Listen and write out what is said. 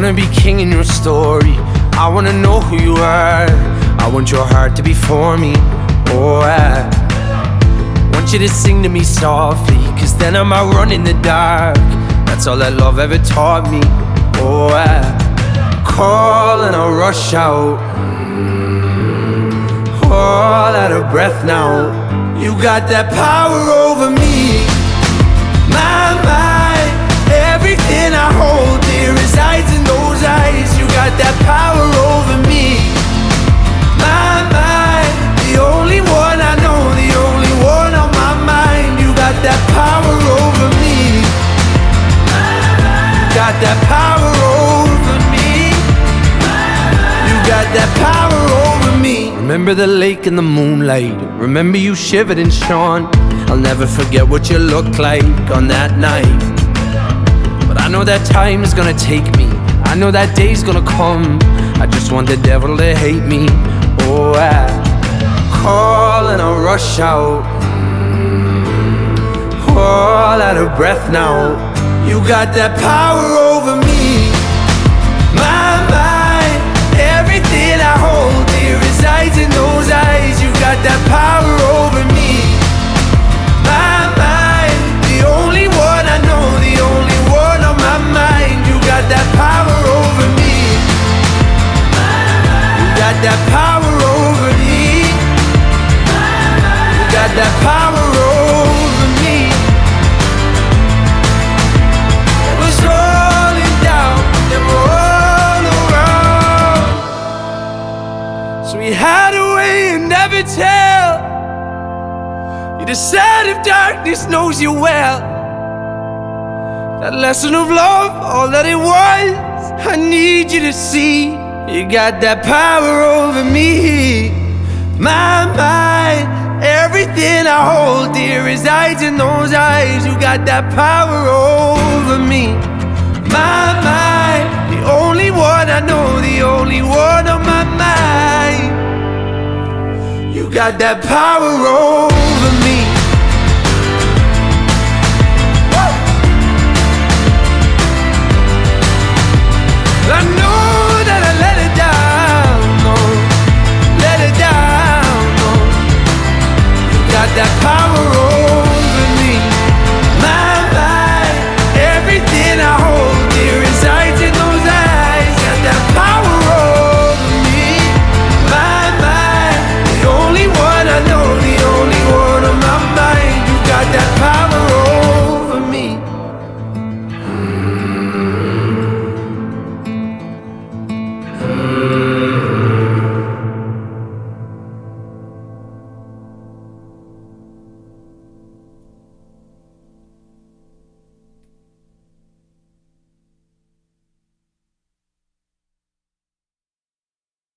wanna be king in your story. I wanna know who you are. I want your heart to be for me. Oh, I want you to sing to me softly, 'cause then I might run in the dark. That's all that love ever taught me. Oh, I call and I rush out, all out of breath now. You got that power over me. My mind, everything I hold dear resides in those eyes. You got that power over me. My mind, the only one I know, the only one on my mind. You got that power over me. You got that power over me. You got that power over me. Remember the lake in the moonlight. Remember you shivered and shone. I'll never forget what you looked like on that night. But I know that time is gonna take me. I know that day's gonna come. I just want the devil to hate me. Oh, I call and I rush out, all out of breath now. You got that power over me. My mind, everything I hold dear resides in those eyes. You got that power over me. My mind, the only one I know, the only one on my mind. You got that power over me. You got that power over me. You got that power over me. It was rolling down, they were all around. So we hide away and never tell. You decide if darkness knows you well. That lesson of love, all that it was, I need you to see. You got that power over me. My mind, everything I hold dear resides in those eyes. You got that power over me. My mind, the only one I know, the only one on my mind. You got that power over me.